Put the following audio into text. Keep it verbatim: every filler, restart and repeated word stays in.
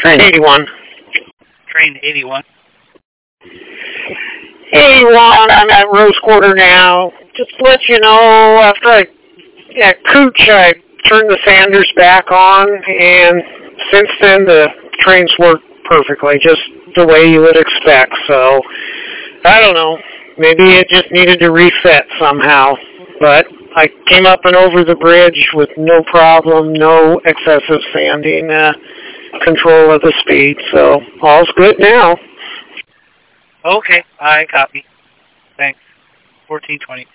Train eighty-one. Train eighty-one. eighty-one, I'm at Rose Quarter now. Just to let you know, after I, at Cooch, I turned the Sanders back on, and since then the trains work perfectly, just the way you would expect. So, I don't know, maybe it just needed to reset somehow, but I came up and over the bridge with no problem, no excessive sanding, uh, control of the speed, so all's good now. Okay, I copy. Thanks. fourteen twenty.